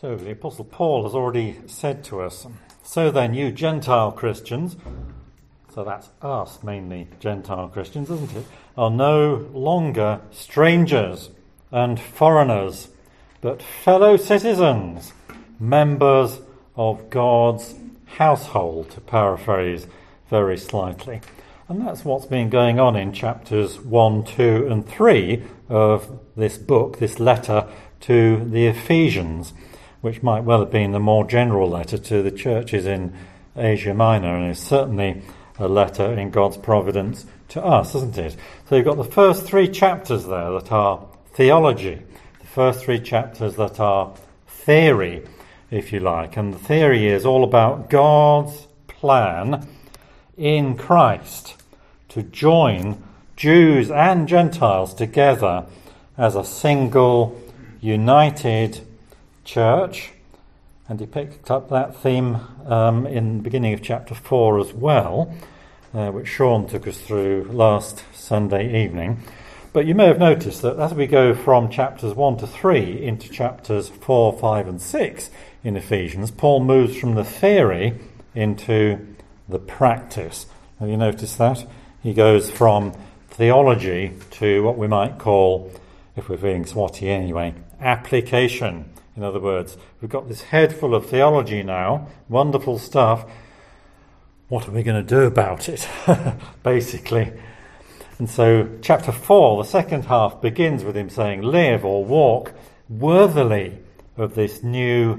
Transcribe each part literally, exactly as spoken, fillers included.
So the Apostle Paul has already said to us, so then you Gentile Christians, so that's us mainly Gentile Christians, isn't it, are no longer strangers and foreigners, but fellow citizens, members of God's household, to paraphrase very slightly. And that's what's been going on in chapters one, two and three of this book, this letter to the Ephesians, which might well have been the more general letter to the churches in Asia Minor, and is certainly a letter in God's providence to us, isn't it? So you've got the first three chapters there that are theology, the first three chapters that are theory, if you like, and the theory is all about God's plan in Christ to join Jews and Gentiles together as a single, united church, and he picked up that theme um, in the beginning of chapter four as well, uh, which Sean took us through last Sunday evening. But you may have noticed that as we go from chapters one to three into chapters four, five and six in Ephesians, Paul moves from the theory into the practice. Have you noticed that? He goes from theology to what we might call, if we're feeling swotty anyway, application. In other words, we've got this head full of theology now, wonderful stuff. What are we going to do about it, basically? And so chapter four, the second half, begins with him saying, live or walk worthily of this new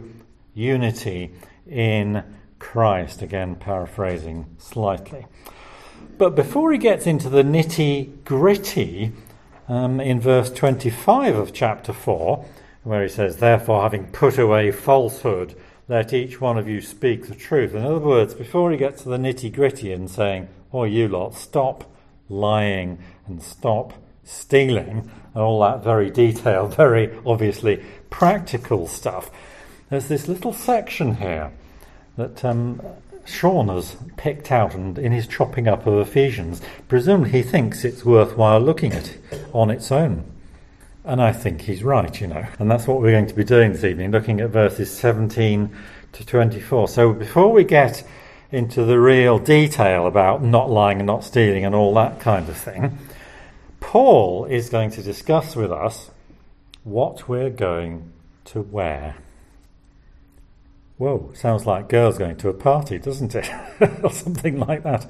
unity in Christ. Again, paraphrasing slightly. But before he gets into the nitty-gritty, um, in verse twenty-five of chapter four, where he says, therefore, having put away falsehood, let each one of you speak the truth. In other words, before he gets to the nitty-gritty and saying, oh, you lot, stop lying and stop stealing, and all that very detailed, very obviously practical stuff, there's this little section here that um, Sean has picked out, and in his chopping up of Ephesians, presumably he thinks it's worthwhile looking at it on its own. And I think he's right, you know. And that's what we're going to be doing this evening, looking at verses seventeen to twenty-four. So before we get into the real detail about not lying and not stealing and all that kind of thing, Paul is going to discuss with us what we're going to wear. Whoa, sounds like girls going to a party, doesn't it? Or something like that.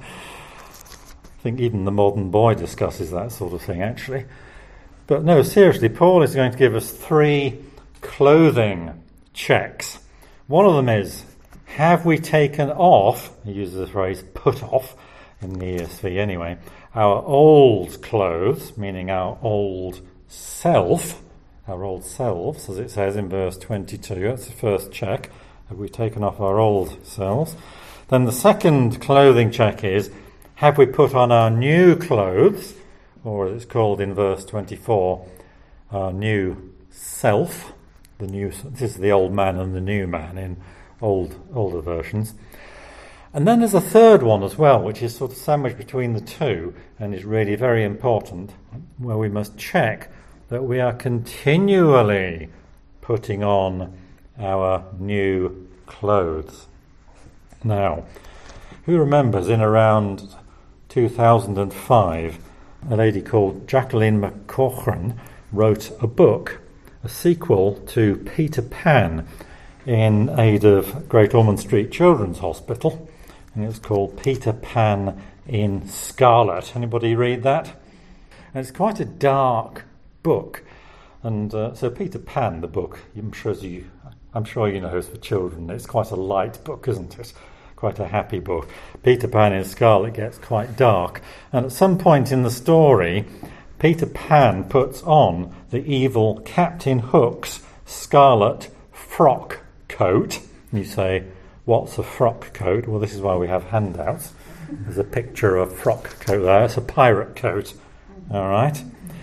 I think even the modern boy discusses that sort of thing, actually. But no, seriously, Paul is going to give us three clothing checks. One of them is, have we taken off, he uses the phrase put off, in the E S V anyway, our old clothes, meaning our old self, our old selves, as it says in verse twenty-two. That's the first check. Have we taken off our old selves? Then the second clothing check is, have we put on our new clothes, or as it's called in verse twenty-four, our new self. The new, this is the old man and the new man in old older versions. And then there's a third one as well, which is sort of sandwiched between the two and is really very important, where we must check that we are continually putting on our new clothes. Now, who remembers in around two thousand five, a lady called Jacqueline McCaughrean wrote a book, a sequel to Peter Pan, in aid of Great Ormond Street Children's Hospital, and it's called Peter Pan in Scarlet. Anybody read that? And it's quite a dark book, and uh, so Peter Pan, the book, I'm sure you, I'm sure you know, is for children. It's quite a light book, isn't it? Quite a happy book. Peter Pan in Scarlet gets quite dark, and at some point in the story, Peter Pan puts on the evil Captain Hook's scarlet frock coat. You say, what's a frock coat? Well, this is why we have handouts. There's a picture of a frock coat there. It's a pirate coat. All right.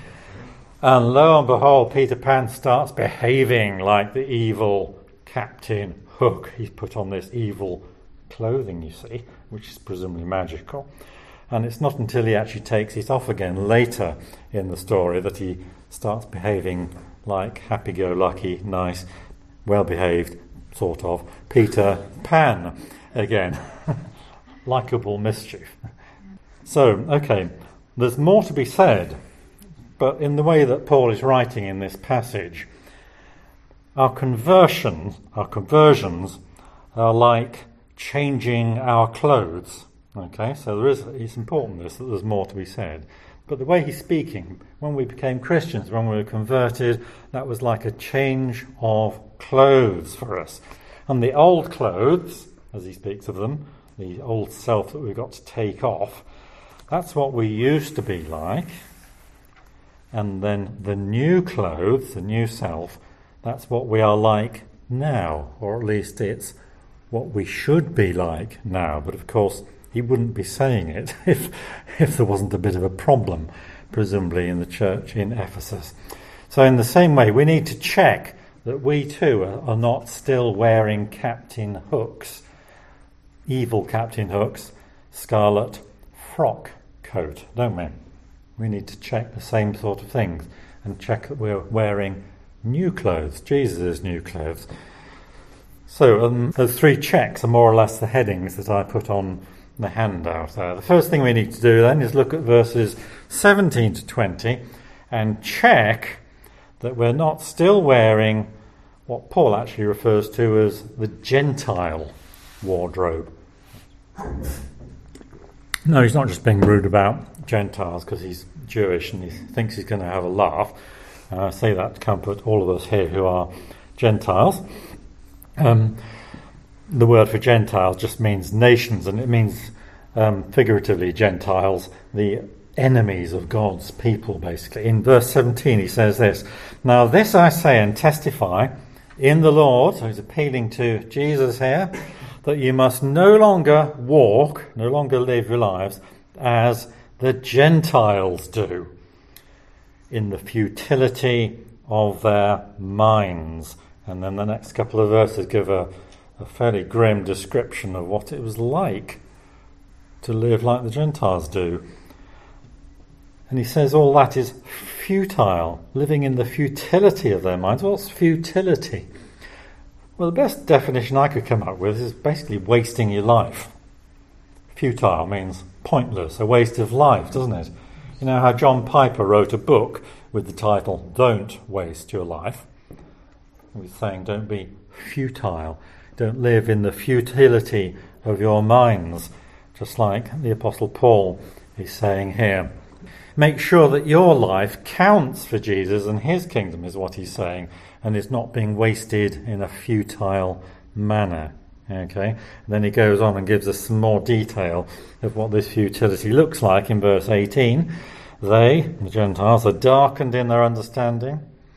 And lo and behold, Peter Pan starts behaving like the evil Captain Hook. He's put on this evil clothing, you see, which is presumably magical. And it's not until he actually takes it off again later in the story that he starts behaving like happy-go-lucky, nice well-behaved, sort of, Peter Pan again. Likeable mischief. So, okay, there's more to be said, but in the way that Paul is writing in this passage, our conversions, our conversions are like changing our clothes. Okay, so there is, it's important this, that there's more to be said. But the way he's speaking, when we became Christians, when we were converted, that was like a change of clothes for us. And the old clothes, as he speaks of them, the old self that we've got to take off, that's what we used to be like. And then the new clothes, the new self, that's what we are like now, or at least it's what we should be like now. But of course, he wouldn't be saying it if if there wasn't a bit of a problem, presumably, in the church in Ephesus. So in the same way, we need to check that we too are, are not still wearing Captain Hook's, evil Captain Hook's, scarlet frock coat, don't we? We need to check the same sort of things and check that we're wearing new clothes, Jesus' new clothes. So um, those three checks are more or less the headings that I put on the handout there. The first thing we need to do then is look at verses seventeen to twenty and check that we're not still wearing what Paul actually refers to as the Gentile wardrobe. No, he's not just being rude about Gentiles because he's Jewish and he thinks he's going to have a laugh. Uh, I say that to comfort all of us here who are Gentiles. Um, the word for Gentile just means nations, and it means um, figuratively Gentiles, the enemies of God's people, basically. In verse seventeen he says this, "Now this I say and testify in the Lord," so he's appealing to Jesus here, "that you must no longer walk, no longer live your lives as the Gentiles do, in the futility of their minds." And then the next couple of verses give a, a fairly grim description of what it was like to live like the Gentiles do. And he says all that is futile, living in the futility of their minds. What's futility? Well, the best definition I could come up with is basically wasting your life. Futile means pointless, a waste of life, doesn't it? You know how John Piper wrote a book with the title, "Don't Waste Your Life." He was saying don't be futile, don't live in the futility of your minds, just like the Apostle Paul is saying here. Make sure that your life counts for Jesus and his kingdom, is what he's saying, and is not being wasted in a futile manner. Okay, and then he goes on and gives us some more detail of what this futility looks like in verse eighteen. They, the Gentiles, are darkened in their understanding,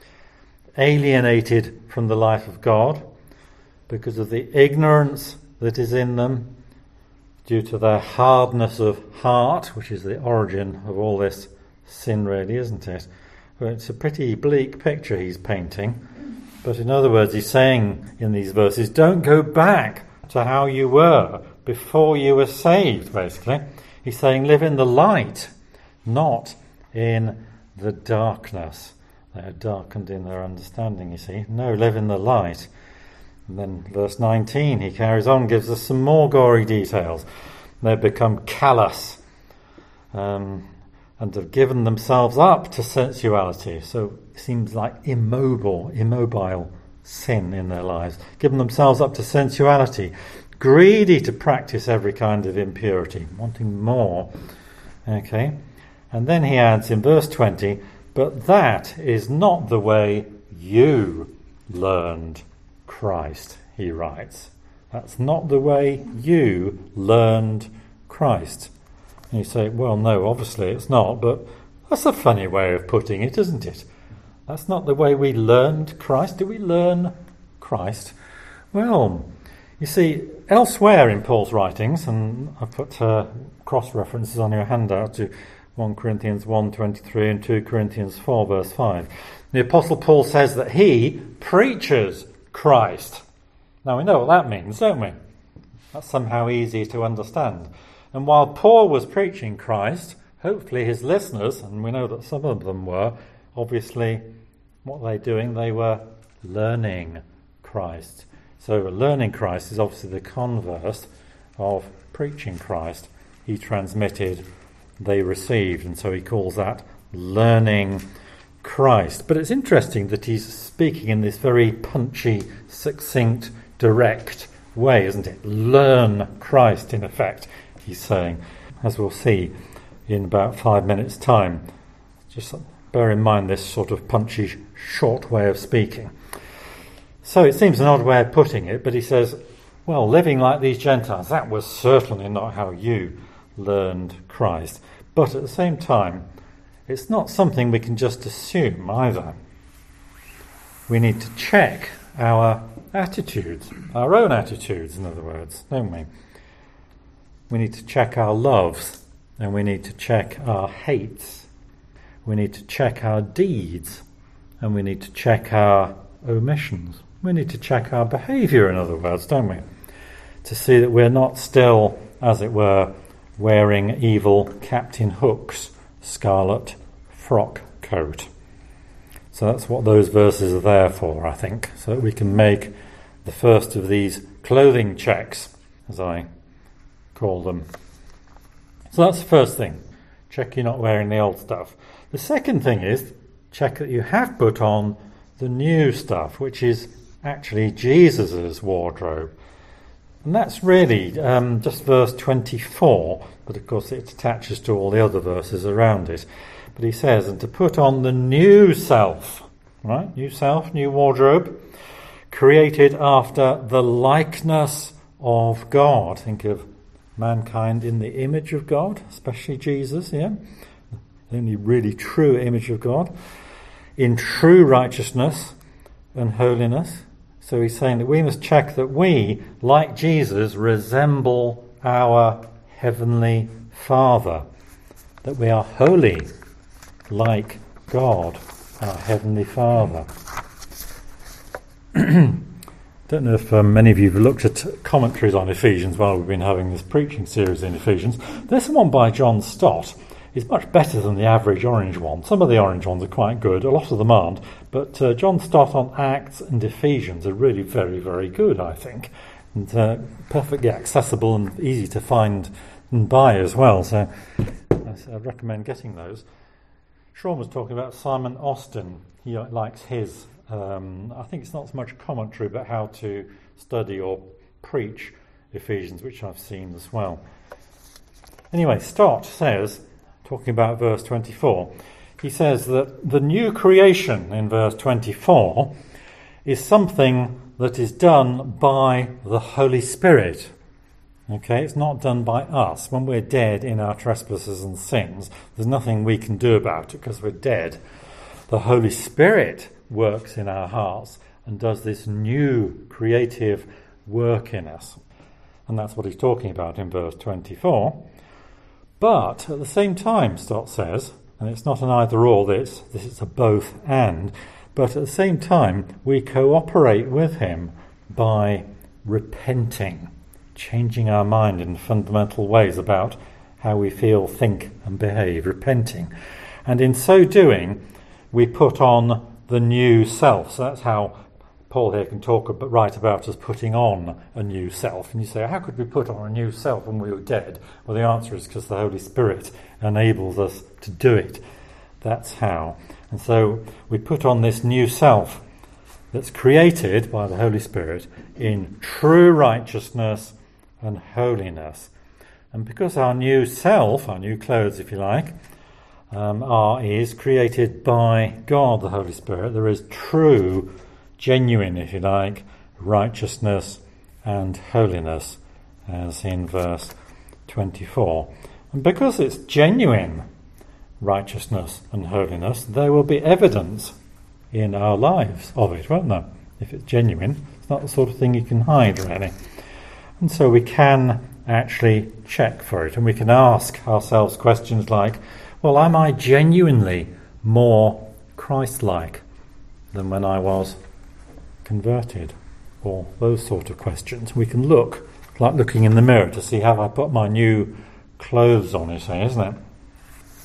alienated from the life of God because of the ignorance that is in them due to their hardness of heart, which is the origin of all this sin, really, isn't it? Well, it's a pretty bleak picture he's painting. But in other words, he's saying in these verses, don't go back to how you were before you were saved, basically. He's saying live in the light, not in the darkness. They are darkened in their understanding, you see. No, live in the light. And then verse nineteen, he carries on, gives us some more gory details. They've become callous um, and have given themselves up to sensuality. So it seems like immobile, immobile sin in their lives. Given themselves up to sensuality. Greedy to practice every kind of impurity. Wanting more. Okay. And then he adds in verse twenty, but that is not the way you learned Christ, he writes. That's not the way you learned Christ. And you say, well, no, obviously it's not, but that's a funny way of putting it, isn't it? That's not the way we learned Christ. Do we learn Christ? Well, you see, elsewhere in Paul's writings, and I've put uh, cross-references on your handout to First Corinthians one twenty-three and Second Corinthians four verse five. The Apostle Paul says that he preaches Christ. Now we know what that means, don't we? That's somehow easy to understand. And while Paul was preaching Christ, hopefully his listeners, and we know that some of them were, obviously what were they doing? They were learning Christ. So learning Christ is obviously the converse of preaching Christ. He transmitted, they received, and so he calls that learning Christ. But it's interesting that he's speaking in this very punchy, succinct, direct way, isn't it? Learn Christ, in effect, he's saying, as we'll see in about five minutes' time. Just bear in mind this sort of punchy, short way of speaking. So it seems an odd way of putting it, but he says, well, living like these Gentiles, that was certainly not how you learned Christ. But at the same time, it's not something we can just assume either. We need to check our attitudes, our own attitudes, in other words, don't we? We need to check our loves, and we need to check our hates. We need to check our deeds, and we need to check our omissions. We need to check our behaviour, in other words, don't we? To see that we're not still, as it were, wearing evil Captain Hook's scarlet frock coat. So that's what those verses are there for, I think, so that we can make the first of these clothing checks, as I call them. So that's the first thing. Check you're not wearing the old stuff. The second thing is, check that you have put on the new stuff, which is actually Jesus' wardrobe. And that's really um, just verse twenty-four, but of course it attaches to all the other verses around it. But he says, and to put on the new self, right? New self, new wardrobe, created after the likeness of God. Think of mankind in the image of God, especially Jesus, yeah? The only really true image of God, in true righteousness and holiness. So he's saying that we must check that we, like Jesus, resemble our Heavenly Father, that we are holy like God, our Heavenly Father. Don't know if um, many of you have looked at commentaries on Ephesians while we've been having this preaching series in Ephesians. There's one by John Stott. It's much better than the average orange one. Some of the orange ones are quite good, a lot of them aren't, but uh, John Stott on Acts and Ephesians are really very, very good, I think, and uh, perfectly accessible and easy to find and buy as well, so I recommend getting those. Sean was talking about Simon Austin. He likes his. Um, I think it's not so much commentary, but how to study or preach Ephesians, which I've seen as well. Anyway, Stott says, talking about verse twenty-four, he says that the new creation in verse twenty-four is something that is done by the Holy Spirit. Okay, it's not done by us. When we're dead in our trespasses and sins, there's nothing we can do about it because we're dead. The Holy Spirit works in our hearts and does this new creative work in us. And that's what he's talking about in verse twenty-four. But at the same time, Stott says, and it's not an either or, this, this is a both and, but at the same time, we cooperate with him by repenting, changing our mind in fundamental ways about how we feel, think and behave, repenting. And in so doing, we put on the new self. So that's how Paul here can talk about, write about us putting on a new self. And you say, how could we put on a new self when we were dead? Well, the answer is because the Holy Spirit enables us to do it. That's how. And so we put on this new self that's created by the Holy Spirit in true righteousness and holiness. And because our new self, our new clothes, if you like, um, are is created by God, the Holy Spirit, there is true, genuine, if you like, righteousness and holiness, as in verse twenty-four. And because it's genuine righteousness and holiness, there will be evidence in our lives of it, won't there? If it's genuine, it's not the sort of thing you can hide, really. And so we can actually check for it, and we can ask ourselves questions like, well, am I genuinely more Christ-like than when I was converted? Or those sort of questions. We can look, like looking in the mirror, to see, have I put my new clothes on, you say, isn't it?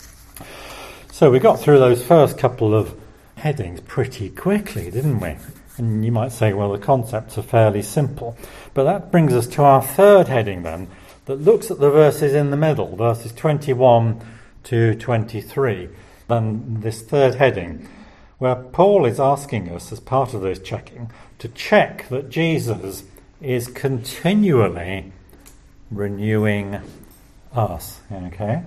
So we got through those first couple of headings pretty quickly, didn't we? And you might say, well, the concepts are fairly simple. But that brings us to our third heading then, that looks at the verses in the middle, verses twenty-one to twenty-three. Then this third heading, where Paul is asking us, as part of this checking, to check that Jesus is continually renewing us. Okay?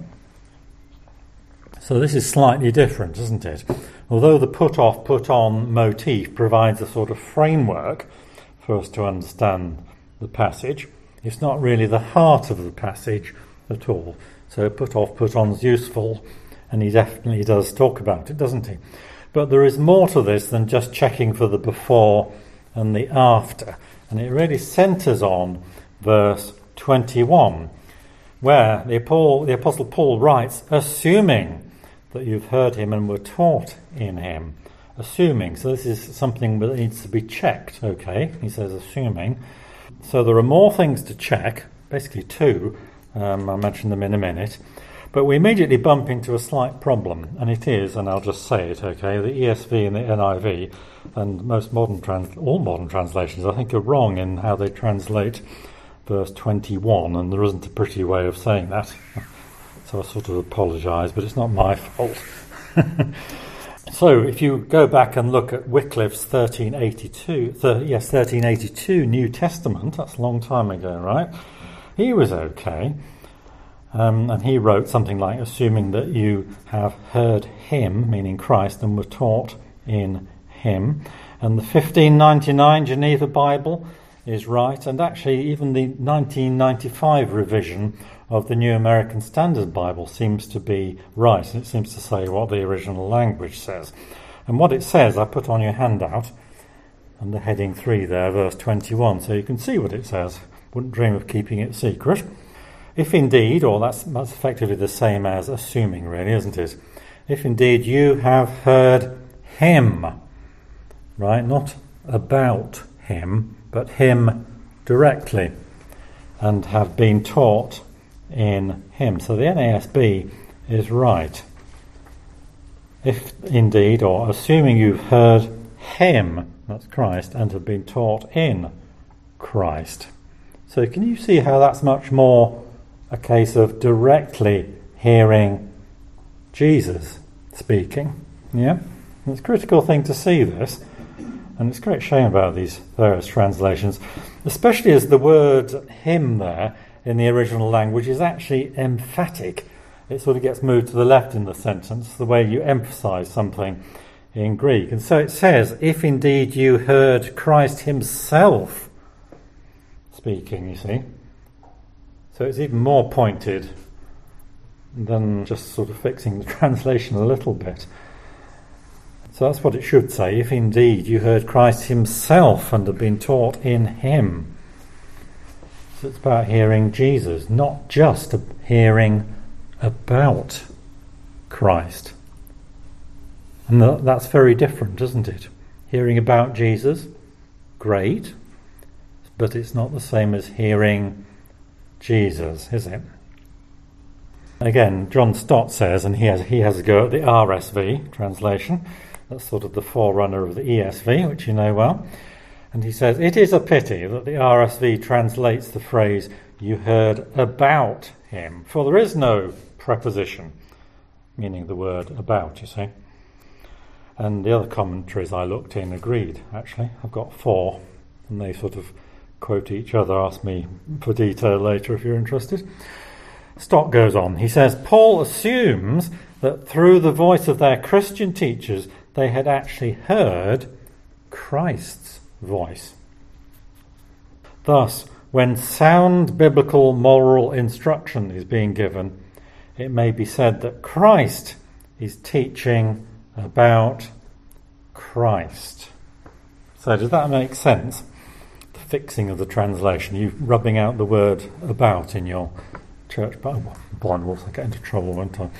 So this is slightly different, isn't it? Although the put-off, put-on motif provides a sort of framework for us to understand the passage, it's not really the heart of the passage at all. So put-off, put-on is useful, and he definitely does talk about it, doesn't he? But there is more to this than just checking for the before and the after. And it really centres on verse twenty-one, where the Paul, the Apostle Paul writes, assuming that you've heard him and were taught in him. Assuming. So this is something that needs to be checked, okay? He says assuming. So there are more things to check, basically two. Um, I'll mention them in a minute. But we immediately bump into a slight problem, and it is, and I'll just say it, okay, the E S V and the N I V, and most modern, trans- all modern translations, I think, are wrong in how they translate verse twenty-one, and there isn't a pretty way of saying that. So I sort of apologise, but it's not my fault. So if you go back and look at Wycliffe's thirteen eighty-two, thir- yes, thirteen eighty-two New Testament, that's a long time ago, right? He was okay. Um, and he wrote something like, assuming that you have heard him, meaning Christ, and were taught in him. And the fifteen ninety-nine Geneva Bible is right, and actually even the nineteen ninety-five revision of the New American Standard Bible seems to be right, and it seems to say what the original language says. And what it says, I put on your handout, under heading three there, verse twenty-one, so you can see what it says. Wouldn't dream of keeping it secret. If indeed, or that's, that's effectively the same as assuming, really, isn't it? If indeed you have heard him, right, not about him, but him directly, and have been taught in him. So the N A S B is right. If indeed, or assuming you've heard him, that's Christ, and have been taught in Christ. So can you see how that's much more a case of directly hearing Jesus speaking? Yeah? And it's a critical thing to see this. And it's a great shame about these various translations, especially as the word him there in the original language is actually emphatic. It sort of gets moved to the left in the sentence, the way you emphasize something in Greek. And so it says, if indeed you heard Christ himself speaking, you see. So it's even more pointed than just sort of fixing the translation a little bit. So that's what it should say, if indeed you heard Christ himself and have been taught in him. So it's about hearing Jesus, not just hearing about Christ. And that's very different, isn't it? Hearing about Jesus, great, but it's not the same as hearing Jesus, is it? Again, John Stott says, and he has, he has a go at the R S V translation, that's sort of the forerunner of the E S V, which you know well. And he says, it is a pity that the R S V translates the phrase, you heard about him, for there is no preposition, meaning the word about, you see. And the other commentaries I looked in agreed, actually. I've got four, and they sort of quote each other. Ask me for detail later if you're interested. Stott goes on. He says, Paul assumes that through the voice of their Christian teachers, they had actually heard Christ's voice. Thus, when sound biblical moral instruction is being given, it may be said that Christ is teaching about Christ. So does that make sense? The fixing of the translation, you rubbing out the word about in your church Bible. Blind wolves, I get into trouble, won't I?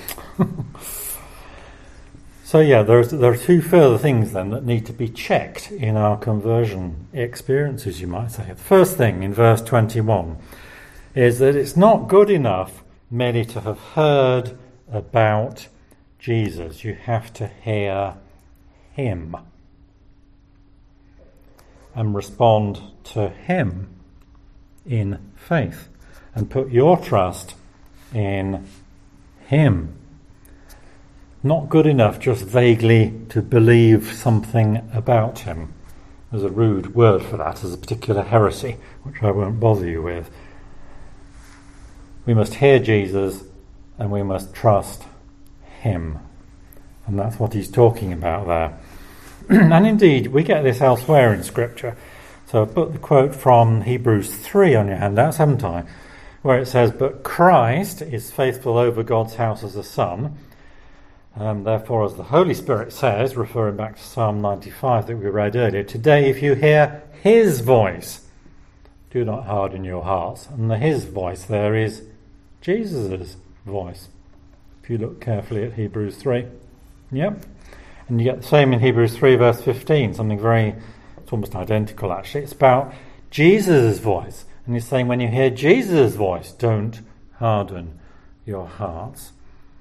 So yeah, there's, there are two further things then that need to be checked in our conversion experiences, you might say. The first thing in verse twenty-one is that it's not good enough merely to have heard about Jesus. You have to hear him. and respond to him in faith and put your trust in him. Not good enough just vaguely to believe something about him. There's a rude word for that, as a particular heresy, which I won't bother you with. We must hear Jesus and we must trust him. And that's what he's talking about there. And indeed, we get this elsewhere in Scripture. So I put the quote from Hebrews three on your handouts, haven't I? Where it says, "But Christ is faithful over God's house as a son. Um, therefore, as the Holy Spirit says," referring back to Psalm ninety-five that we read earlier, "Today if you hear his voice, do not harden your hearts." And the his voice there is Jesus' voice, if you look carefully at Hebrews three. Yep. And you get the same in Hebrews three verse fifteen, something very, it's almost identical actually. It's about Jesus' voice. And he's saying when you hear Jesus' voice, don't harden your hearts.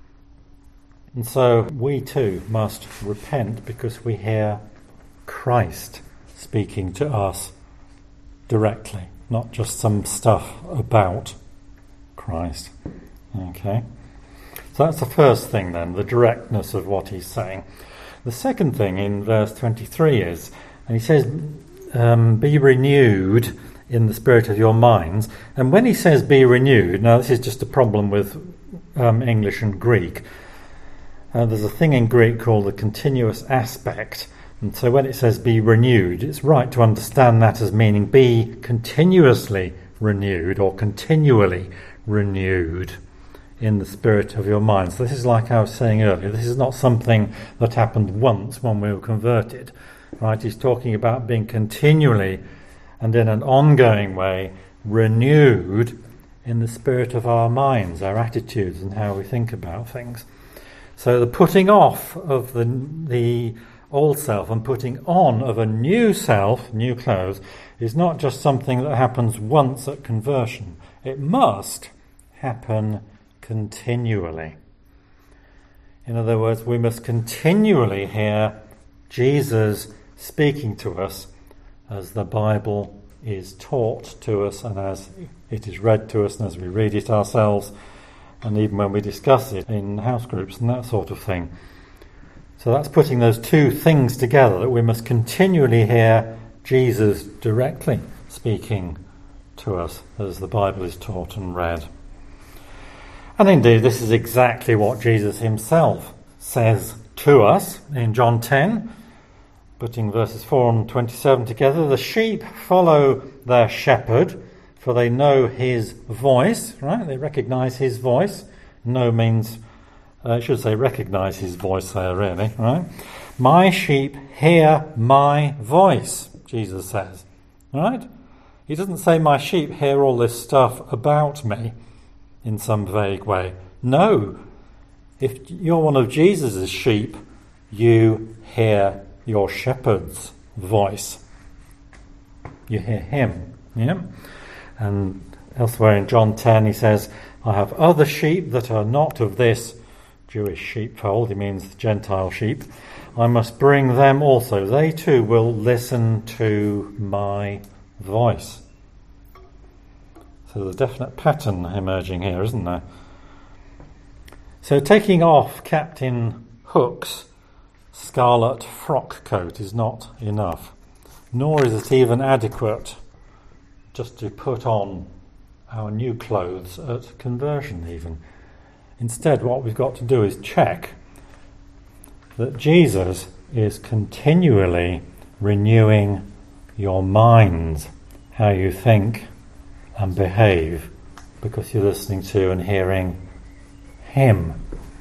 And so we too must repent because we hear Christ speaking to us directly, not just some stuff about Christ. Okay? So that's the first thing then, the directness of what he's saying. The second thing in verse twenty-three is, and he says, um, be renewed in the spirit of your minds. And when he says be renewed, now this is just a problem with um, English and Greek. Uh, there's a thing in Greek called the continuous aspect. And so when it says be renewed, it's right to understand that as meaning be continuously renewed or continually renewed in the spirit of your minds. So this is like I was saying earlier, this is not something that happened once when we were converted. Right? He's talking about being continually and in an ongoing way renewed in the spirit of our minds, our attitudes and how we think about things. So the putting off of the the old self and putting on of a new self, new clothes, is not just something that happens once at conversion. It must happen continually. In other words, we must continually hear Jesus speaking to us as the Bible is taught to us and as it is read to us and as we read it ourselves, and even when we discuss it in house groups and that sort of thing. So that's putting those two things together, that we must continually hear Jesus directly speaking to us as the Bible is taught and read. And indeed, this is exactly what Jesus himself says to us in John ten, putting verses four and twenty-seven together. The sheep follow their shepherd, for they know his voice, right? They recognise his voice. Know means, uh, I should say recognise his voice there, really, right? My sheep hear my voice, Jesus says, right? He doesn't say my sheep hear all this stuff about me in some vague way. No. If you're one of Jesus' sheep, you hear your shepherd's voice. You hear him, yeah? And elsewhere in John ten he says, I have other sheep that are not of this Jewish sheepfold. He means the Gentile sheep. I must bring them also. They too will listen to my voice. So there's a definite pattern emerging here, isn't there? So taking off Captain Hook's scarlet frock coat is not enough, nor is it even adequate just to put on our new clothes at conversion even. Instead, what we've got to do is check that Jesus is continually renewing your minds, how you think and behave, because you're listening to and hearing him,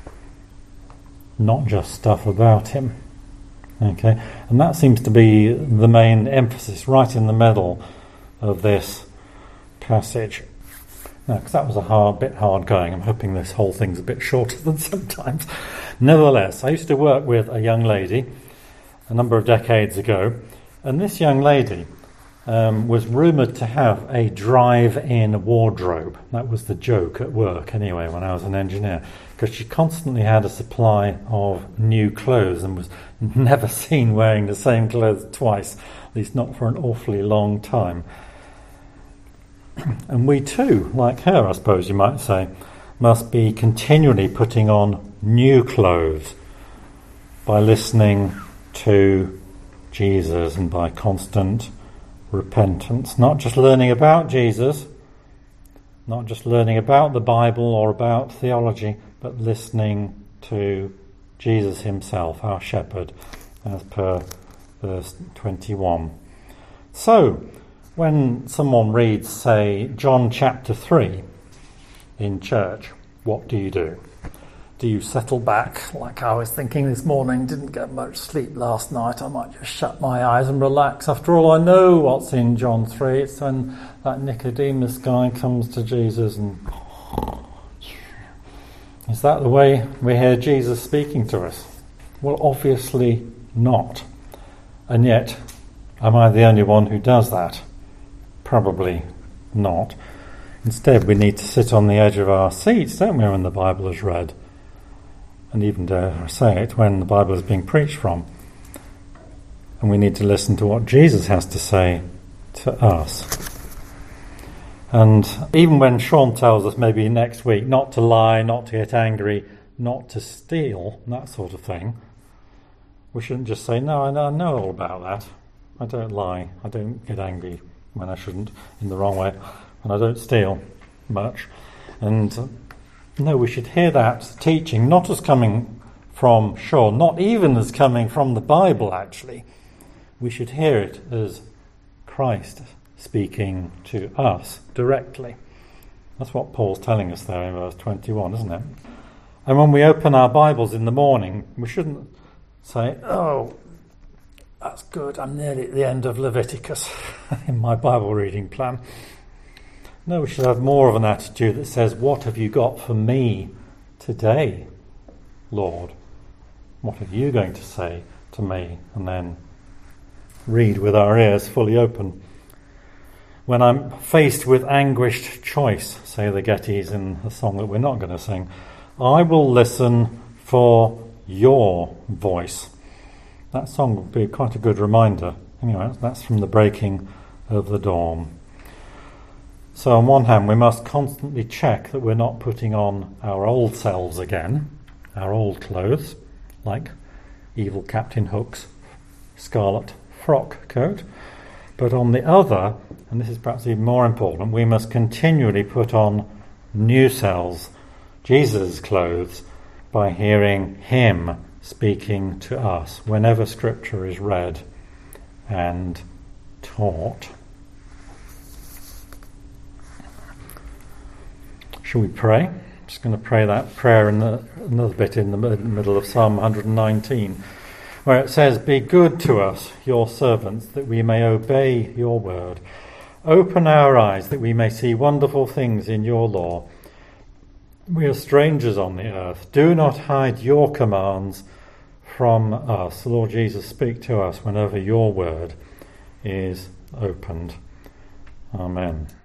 not just stuff about him. Okay, and that seems to be the main emphasis right in the middle of this passage. Now, because that was a hard bit hard going, I'm hoping this whole thing's a bit shorter than sometimes. Nevertheless, I used to work with a young lady a number of decades ago, and this young lady um, was rumoured to have a drive-in wardrobe. That was the joke at work anyway when I was an engineer, because she constantly had a supply of new clothes and was never seen wearing the same clothes twice at least not for an awfully long time. And we too, like her, I suppose you might say, must be continually putting on new clothes by listening to Jesus and by constant repentance. Not just learning about Jesus, not just learning about the Bible or about theology, but listening to Jesus himself, our shepherd, as per verse twenty-one. So, when someone reads, say, John chapter three in church, what do you do? Do you settle back, like I was thinking this morning, didn't get much sleep last night, I might just shut my eyes and relax. After all, I know what's in John three. It's when that Nicodemus guy comes to Jesus and... Is that the way we hear Jesus speaking to us? Well, obviously not. And yet, am I the only one who does that? Probably not. Instead, we need to sit on the edge of our seats, don't we, when the Bible is read? And even dare say it, when the Bible is being preached from. And we need to listen to what Jesus has to say to us. And even when Sean tells us maybe next week not to lie, not to get angry, not to steal, that sort of thing, we shouldn't just say, no, I know, I know all about that. I don't lie, I don't get angry when I shouldn't, in the wrong way, and I don't steal much. And uh, no, we should hear that teaching not as coming from Sean, not even as coming from the Bible, actually. We should hear it as Christ speaking to us directly. That's what Paul's telling us there in verse twenty-one, isn't it? And when we open our Bibles in the morning, we shouldn't say, oh, that's good, I'm nearly at the end of Leviticus in my Bible reading plan. No, we should have more of an attitude that says, what have you got for me today, Lord? What are you going to say to me? And then read with our ears fully open. When I'm faced with anguished choice, say the Gettys in a song that we're not going to sing, I will listen for your voice. That song would be quite a good reminder. Anyway, that's from the breaking of the dawn. So on one hand, we must constantly check that we're not putting on our old selves again, our old clothes, like evil Captain Hook's scarlet frock coat. But on the other, and this is perhaps even more important, we must continually put on new selves, Jesus' clothes, by hearing him speaking to us whenever Scripture is read and taught. Shall we pray? I'm just going to pray that prayer in the, another bit in the middle of Psalm one nineteen, where it says, be good to us, your servants, that we may obey your word. Open our eyes that we may see wonderful things in your law. We are strangers on the earth. Do not hide your commands from us. Lord Jesus, speak to us whenever your word is opened. Amen.